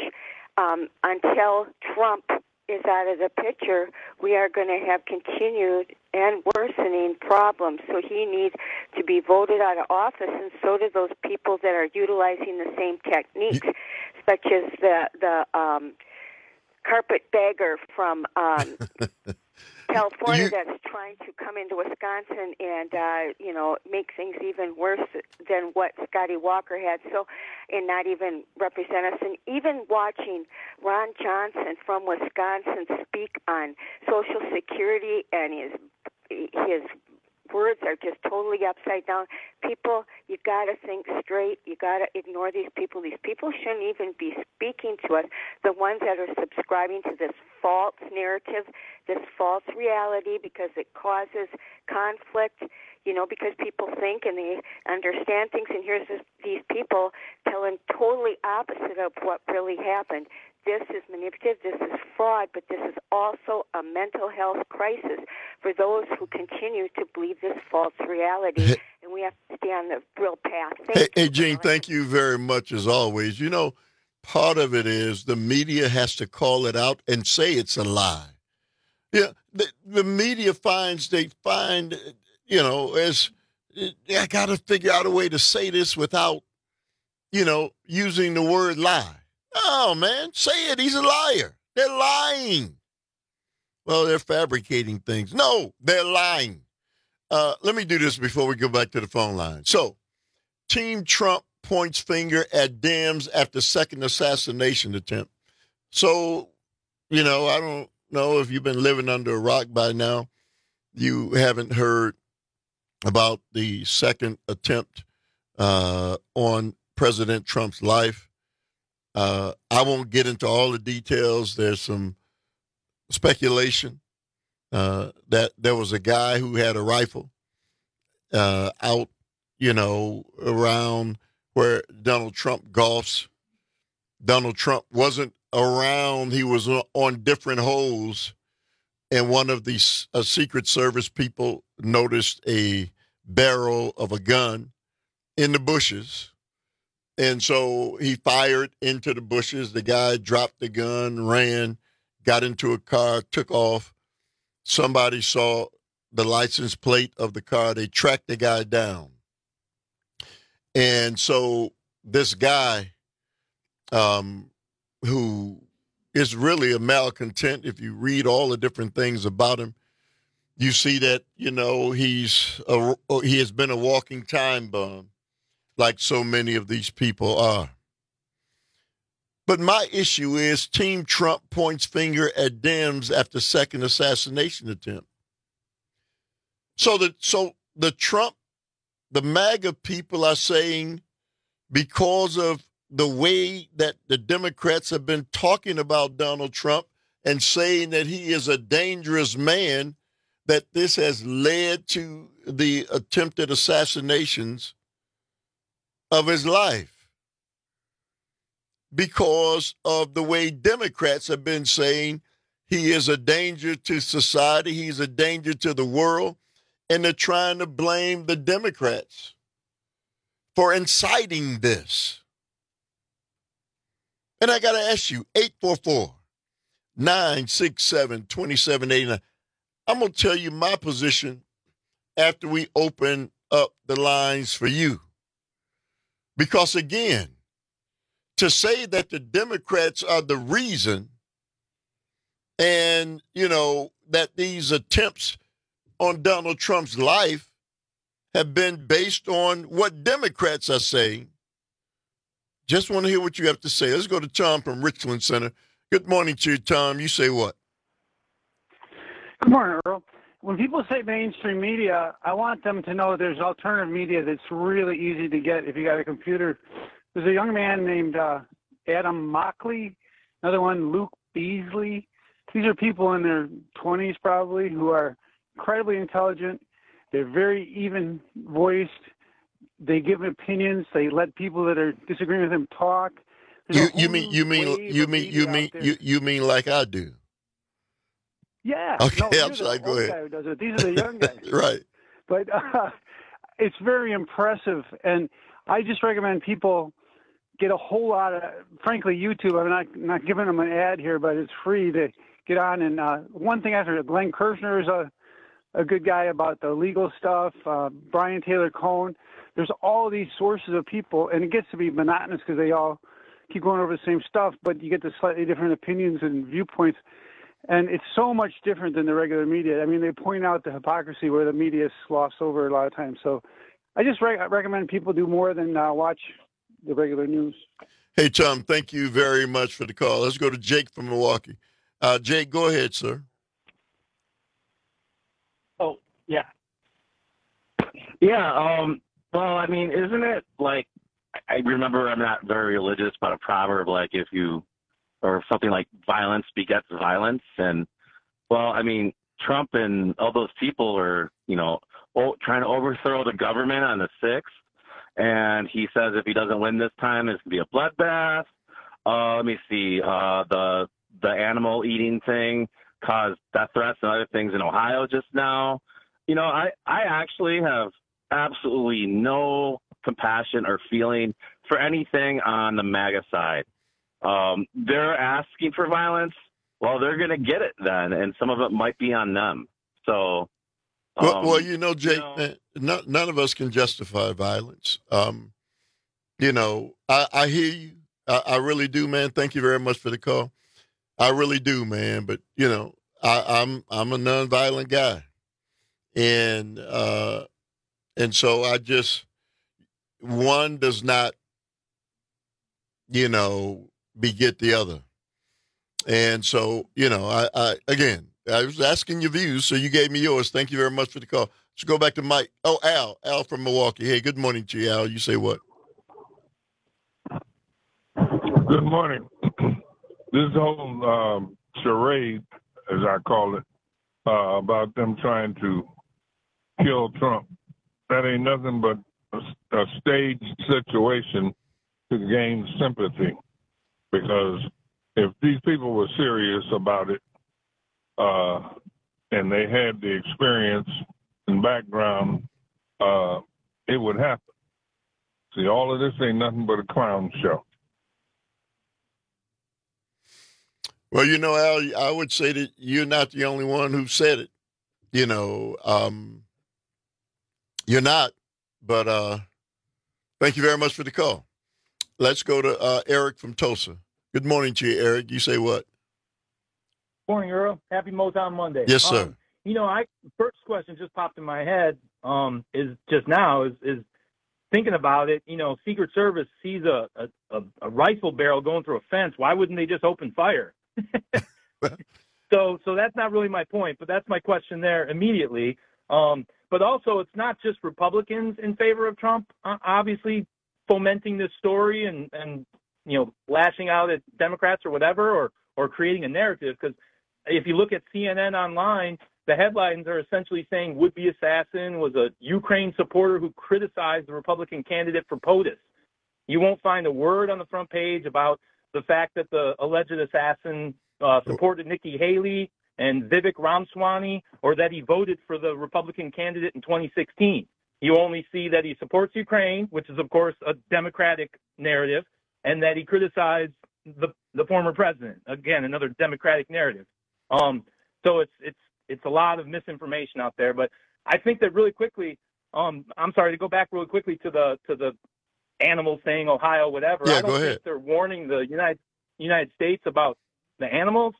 until Trump is out of the picture, we are going to have continued and worsening problems. So he needs to be voted out of office, and so do those people that are utilizing the same techniques, such as the carpetbagger from California that's trying to come into Wisconsin and make things even worse than what Scotty Walker had. So, and not even represent us. And even watching Ron Johnson from Wisconsin speak on Social Security, and his words are just totally upside down. People, you got to think straight. You got to ignore these people. These people shouldn't even be speaking to us. The ones that are subscribing to this false narrative, this false reality, because it causes conflict, because people think and they understand things, and here's these people telling totally opposite of what really happened. This is manipulative, this is fraud, but this is also a mental health crisis for those who continue to believe this false reality, and we have to stay on the real path. Hey, Gene, thank you very much as always. Part of it is the media has to call it out and say it's a lie. Yeah, the media I got to figure out a way to say this without, using the word lie. Oh, man, say it. He's a liar. They're lying. Well, they're fabricating things. No, they're lying. Let me do this before we go back to the phone line. So, Team Trump points finger at Dems after second assassination attempt. So, I don't know if you've been living under a rock by now. You haven't heard about the second attempt on President Trump's life. I won't get into all the details. There's some speculation that there was a guy who had a rifle out, around where Donald Trump golfs. Donald Trump wasn't around. He was on different holes. And one of the Secret Service people noticed a barrel of a gun in the bushes. And so he fired into the bushes. The guy dropped the gun, ran, got into a car, took off. Somebody saw the license plate of the car. They tracked the guy down. And so this guy, who is really a malcontent, if you read all the different things about him, you see that, he has been a walking time bomb, like so many of these people are. But my issue is Team Trump points finger at Dems after second assassination attempt. So the MAGA people are saying, because of the way that the Democrats have been talking about Donald Trump and saying that he is a dangerous man, that this has led to the attempted assassinations of his life. Because of the way Democrats have been saying he is a danger to society, he's a danger to the world, and they're trying to blame the Democrats for inciting this. And I got to ask you, 844-967-2789. I'm going to tell you my position after we open up the lines for you. Because, again, to say that the Democrats are the reason and, that these attempts on Donald Trump's life have been based on what Democrats are saying. Just want to hear what you have to say. Let's go to Tom from Richland Center. Good morning to you, Tom. You say what? Good morning, Earl. When people say mainstream media, I want them to know there's alternative media that's really easy to get if you got a computer. There's a young man named Adam Mockley, another one, Luke Beasley. These are people in their 20s probably who are incredibly intelligent. They're very even-voiced. They give opinions. They let people that are disagreeing with them talk. You mean like I do? Yeah. Okay, no, I'm sorry. Go ahead. Guy who does it. These are the young guys. Right. But it's very impressive, and I just recommend people get a whole lot of, frankly, YouTube. I'm not giving them an ad here, but it's free to get on. And one thing after, Glenn Kirshner is a good guy about the legal stuff. Brian Taylor Cohn. There's all these sources of people, and it gets to be monotonous because they all keep going over the same stuff, but you get the slightly different opinions and viewpoints. And it's so much different than the regular media. I mean, they point out the hypocrisy where the media sloughs over a lot of times. So I just recommend people do more than watch the regular news. Hey, Tom, thank you very much for the call. Let's go to Jake from Milwaukee. Jake, go ahead, sir. Oh, yeah. Yeah, well, I mean, isn't it like, I remember, I'm not very religious, but a proverb like or something like violence begets violence. And, well, I mean, Trump and all those people are, trying to overthrow the government on the 6th. And he says if he doesn't win this time, it's going to be a bloodbath. Let me see. The animal eating thing caused death threats and other things in Ohio just now. I actually have absolutely no compassion or feeling for anything on the MAGA side. They're asking for violence. Well, they're going to get it then, and some of it might be on them. So, Jake, man, none of us can justify violence. I hear you. I really do, man. Thank you very much for the call. I really do, man. But I'm a nonviolent guy, and so I just, one does not, beget the other. And so, I was asking your views, so you gave me yours. Thank you very much for the call. Let's go back to Mike. Oh, Al from Milwaukee. Hey, good morning to you, Al. You say what? Good morning. This whole charade, as I call it, about them trying to kill Trump. That ain't nothing but a staged situation to gain sympathy. Because if these people were serious about it, and they had the experience and background, it would happen. See, all of this ain't nothing but a clown show. Well, you know, Al, I would say that you're not the only one who said it. You know, you're not. But thank you very much for the call. Let's go to Eric from Tulsa. Good morning to you, Eric. You say what? Morning, Earl. Happy Motown Monday. Yes, sir. You know, first question just popped in my head is just now is thinking about it. You know, Secret Service sees a rifle barrel going through a fence. Why wouldn't they just open fire? So that's not really my point, but that's my question there immediately. But also, it's not just Republicans in favor of Trump, obviously fomenting this story and you know, lashing out at Democrats or whatever, or creating a narrative. Because if you look at CNN online, the headlines are essentially saying would-be assassin was a Ukraine supporter who criticized the Republican candidate for POTUS. You won't find a word on the front page about the fact that the alleged assassin supported Nikki Haley and Vivek Ramaswamy, or that he voted for the Republican candidate in 2016. You only see that he supports Ukraine, which is, of course, a Democratic narrative, and that he criticized the former president. Again, another Democratic narrative. So it's a lot of misinformation out there. But I think that really quickly, I'm sorry to go back really quickly to the animals saying Ohio, whatever. Yeah, I don't go ahead. think they're warning the United States about the animals.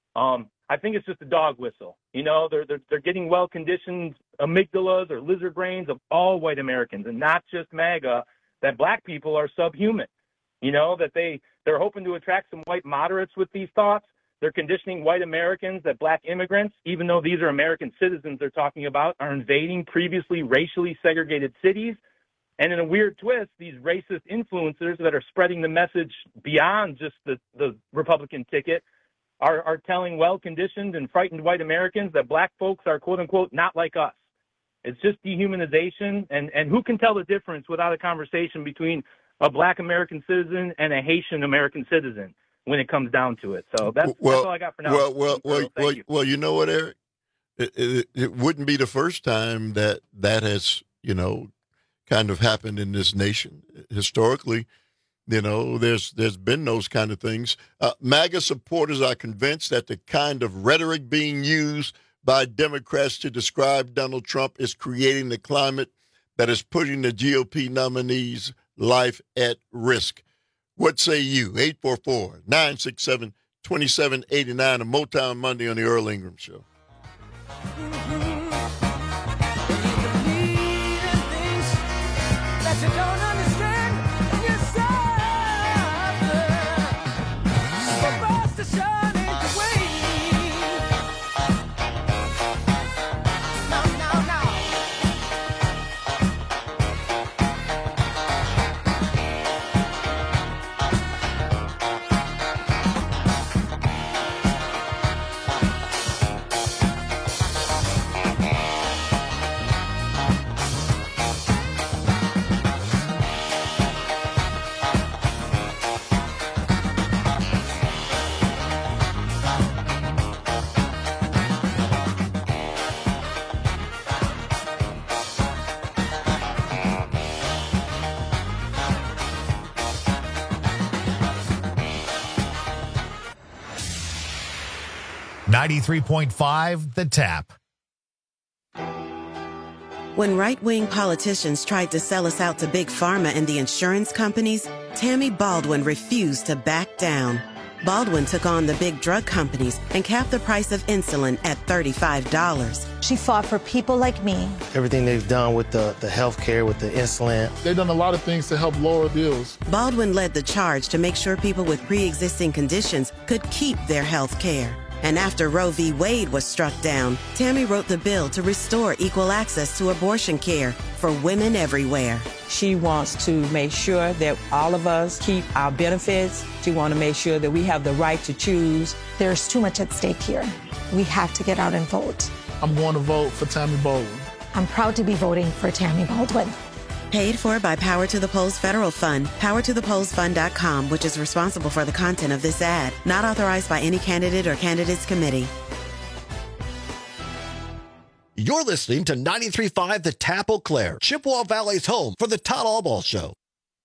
I think it's just a dog whistle. You know, they're getting well-conditioned amygdalas or lizard brains of all white Americans, and not just MAGA, that black people are subhuman. You know, that they're hoping to attract some white moderates with these thoughts. They're conditioning white Americans that black immigrants, even though these are American citizens they're talking about, are invading previously racially segregated cities. And in a weird twist, these racist influencers that are spreading the message beyond just the Republican ticket are telling well-conditioned and frightened white Americans that black folks are, quote-unquote, not like us. It's just dehumanization. And who can tell the difference without a conversation between a black American citizen and a Haitian American citizen when it comes down to it? So that's all I got for now. Well, you know what, Eric? It wouldn't be the first time that has, you know, kind of happened in this nation. Historically, you know, there's been those kind of things. MAGA supporters are convinced that the kind of rhetoric being used by Democrats to describe Donald Trump is creating the climate that is putting the GOP nominee's life at risk. What say you? 844-967-2789, a Motown Monday on the Earl Ingram Show. That you don't understand yourself. Supposed to shine ain't the way. No. .5 The Tap. When right-wing politicians tried to sell us out to Big Pharma and the insurance companies, Tammy Baldwin refused to back down. Baldwin took on the big drug companies and capped the price of insulin at $35. She fought for people like me. Everything they've done with the health care, with the insulin. They've done a lot of things to help lower bills. Baldwin led the charge to make sure people with pre-existing conditions could keep their health care. And after Roe v. Wade was struck down, Tammy wrote the bill to restore equal access to abortion care for women everywhere. She wants to make sure that all of us keep our benefits. She wants to make sure that we have the right to choose. There's too much at stake here. We have to get out and vote. I'm going to vote for Tammy Baldwin. I'm proud to be voting for Tammy Baldwin. Paid for by Power to the Polls Federal Fund, powertothepollsfund.com, which is responsible for the content of this ad. Not authorized by any candidate or candidates committee. You're listening to 93.5 The Tap Eau Claire, Chippewa Valley's home for the Todd Albaugh Show.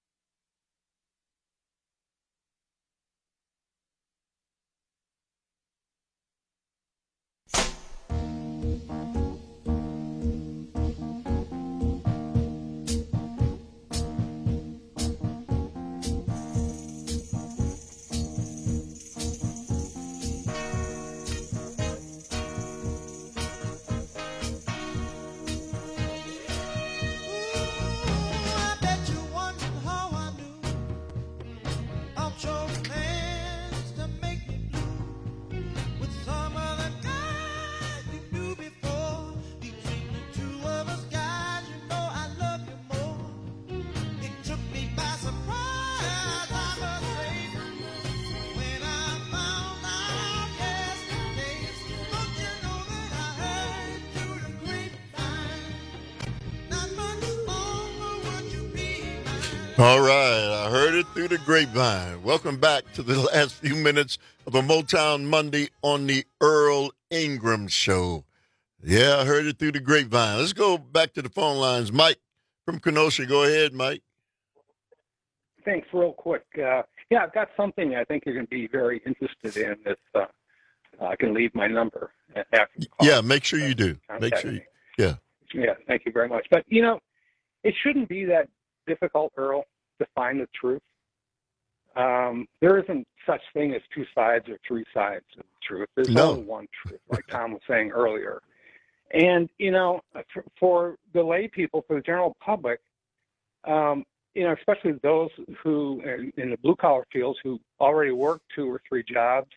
All right, I heard it through the grapevine. Welcome back to the last few minutes of a Motown Monday on the Earl Ingram Show. Yeah, I heard it through the grapevine. Let's go back to the phone lines. Mike from Kenosha, go ahead, Mike. Thanks, real quick. I've got something I think you're going to be very interested in. If I can leave my number after the call. Yeah, make sure you do. Make sure you, yeah. Yeah, thank you very much. But, it shouldn't be that difficult, Earl, to find the truth. There isn't such thing as two sides or three sides of the truth. There's only one truth, like Tom was saying earlier. And, for the lay people, for the general public, especially those who in the blue collar fields who already work 2 or 3 jobs,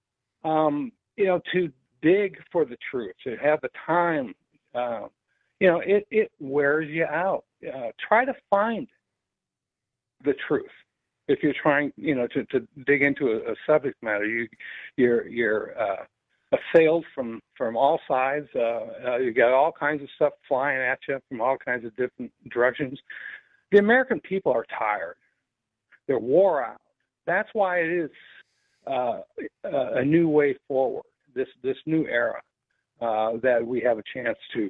to dig for the truth, to have the time, it wears you out. Try to find the truth. If you're trying, to dig into a subject matter, you're assailed from all sides. You got all kinds of stuff flying at you from all kinds of different directions. The American people are tired. They're wore out. That's why it is a new way forward. This new era that we have a chance to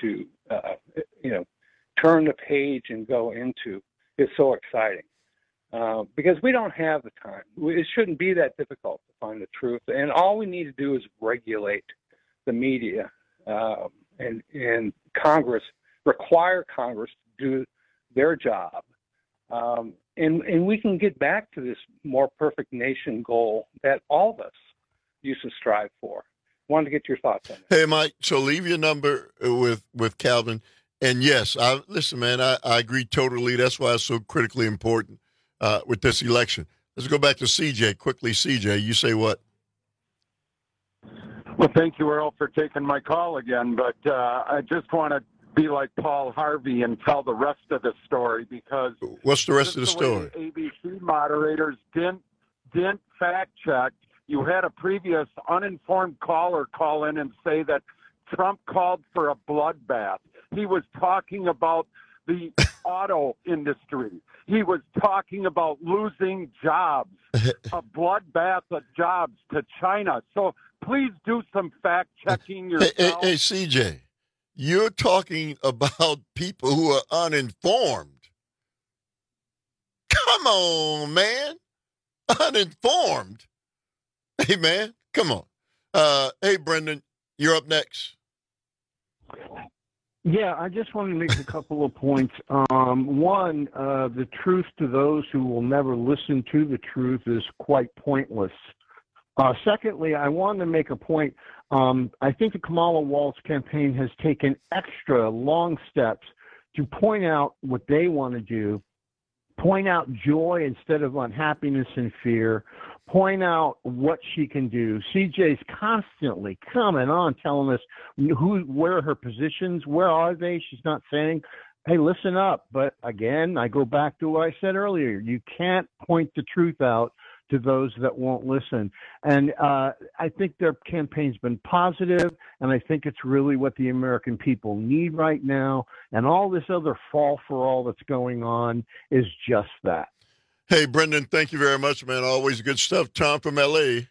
turn the page and go into is so exciting. Because we don't have the time. It shouldn't be that difficult to find the truth. And all we need to do is regulate the media and Congress, require Congress to do their job. And we can get back to this more perfect nation goal that all of us used to strive for. Wanted to get your thoughts on that. Hey, Mike, so leave your number with Calvin. And yes, listen, man, I agree totally. That's why it's so critically important with this election. Let's go back to CJ quickly. CJ, you say what? Well, thank you, Earl, for taking my call again. But I just want to be like Paul Harvey and tell the rest of the story, because what's the rest of the story? ABC moderators didn't fact check. You had a previous uninformed caller call in and say that Trump called for a bloodbath. He was talking about the auto industry. He was talking about losing jobs, a bloodbath of jobs to China. So please do some fact checking yourself. Hey, CJ, you're talking about people who are uninformed. Come on, man. Uninformed. Hey, man, come on. Hey, Brendan, you're up next. Yeah, I just wanted to make a couple of points. One, the truth to those who will never listen to the truth is quite pointless. Secondly, I wanted to make a point. I think the Kamala Walsh campaign has taken extra long steps to point out what they want to do, point out joy instead of unhappiness and fear, point out what she can do. CJ's constantly coming on, telling us where are her positions, where are they. She's not saying, hey, listen up. But again, I go back to what I said earlier. You can't point the truth out to those that won't listen. And I think their campaign's been positive, and I think it's really what the American people need right now. And all this other fall for all that's going on is just that. Hey, Brendan, thank you very much, man. Always good stuff. Tom from L.A.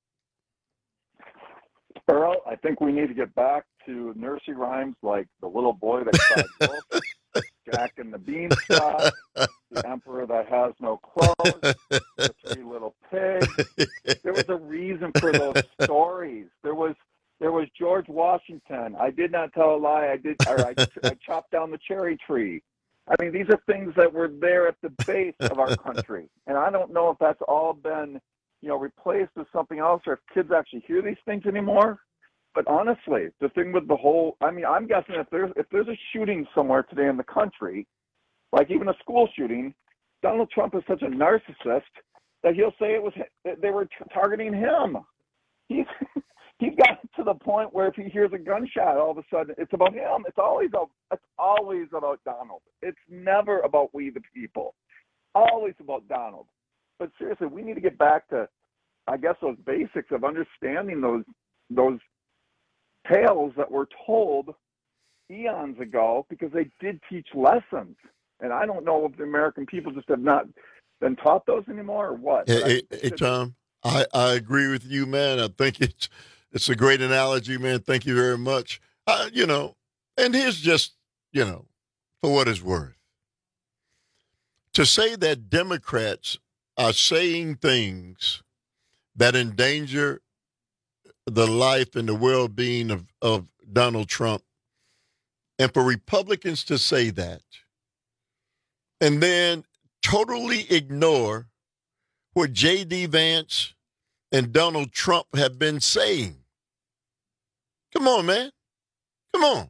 Earl, I think we need to get back to nursery rhymes like The Little Boy That Cried Wolf, Jack and the Beanstalk, The Emperor That Has No Clothes, The Three Little Pigs. There was a reason for those stories. There was George Washington. I did not tell a lie. I chopped down the cherry tree. I mean, these are things that were there at the base of our country. And I don't know if that's all been, replaced with something else, or if kids actually hear these things anymore. But honestly, the thing with the whole, I'm guessing if there's a shooting somewhere today in the country, like even a school shooting, Donald Trump is such a narcissist that he'll say they were targeting him. He's gotten to the point where if he hears a gunshot, all of a sudden it's about him. It's always about Donald. It's never about we the people. Always about Donald. But seriously, we need to get back to, I guess, those basics of understanding those tales that were told eons ago, because they did teach lessons. And I don't know if the American people just have not been taught those anymore or what. Hey, Tom, I agree with you, man. I think it's a great analogy, man. Thank you very much. And here's just, for what it's worth. To say that Democrats are saying things that endanger the life and the well-being of Donald Trump, and for Republicans to say that, and then totally ignore what J.D. Vance and Donald Trump have been saying. Come on, man. Come on.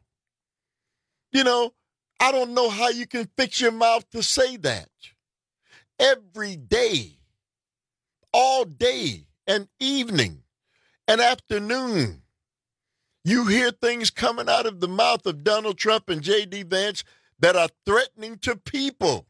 I don't know how you can fix your mouth to say that. Every day, all day and evening and afternoon, you hear things coming out of the mouth of Donald Trump and J.D. Vance that are threatening to people.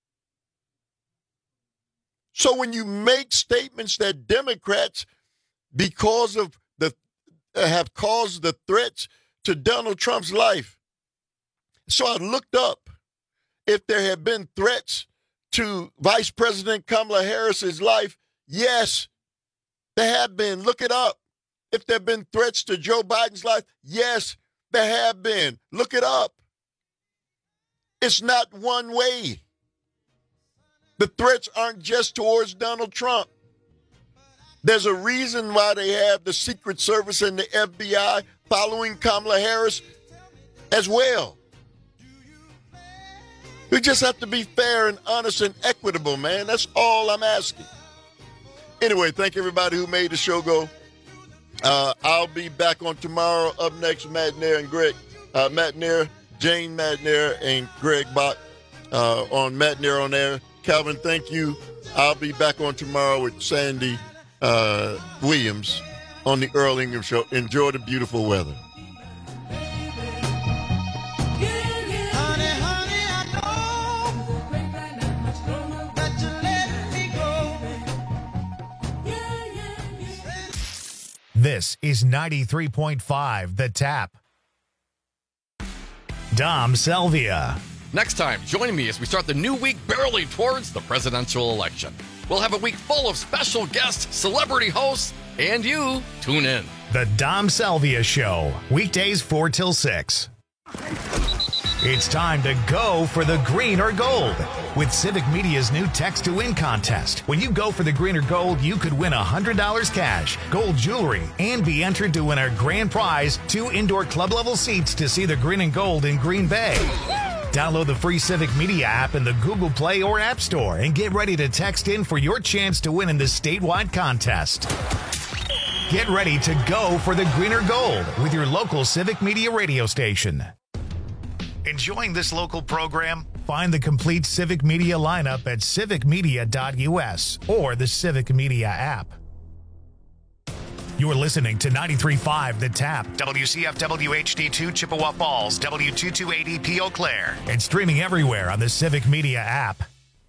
So when you make statements that Democrats, because of have caused the threats to Donald Trump's life. So I looked up if there have been threats to Vice President Kamala Harris's life. Yes, there have been. Look it up. If there have been threats to Joe Biden's life, yes, there have been. Look it up. It's not one way. The threats aren't just towards Donald Trump. There's a reason why they have the Secret Service and the FBI following Kamala Harris as well. We just have to be fair and honest and equitable, man. That's all I'm asking. Anyway, thank everybody who made the show go. I'll be back on tomorrow. Up next, Matt Nair and Greg. Jane Matt Nair and Greg Bach on Matt Nair on Air. Calvin, thank you. I'll be back on tomorrow with Sandy Williams on the Earl Ingram Show. Enjoy the beautiful weather. This is 93.5 The Tap. Dom Selvia. Next time, join me as we start the new week barreling towards the presidential election. We'll have a week full of special guests, celebrity hosts, and you. Tune in. The Dom Selvia Show, weekdays 4 till 6. It's time to go for the green or gold with Civic Media's new Text to Win contest. When you go for the green or gold, you could win $100 cash, gold jewelry, and be entered to win our grand prize, 2 indoor club-level seats to see the green and gold in Green Bay. Download the free Civic Media app in the Google Play or App Store and get ready to text in for your chance to win in this statewide contest. Get ready to go for the green or gold with your local Civic Media radio station. Enjoying this local program? Find the complete Civic Media lineup at civicmedia.us or the Civic Media app. You're listening to 93.5 The Tap, WCFW HD2 Chippewa Falls, W228EP Eau Claire, and streaming everywhere on the Civic Media app.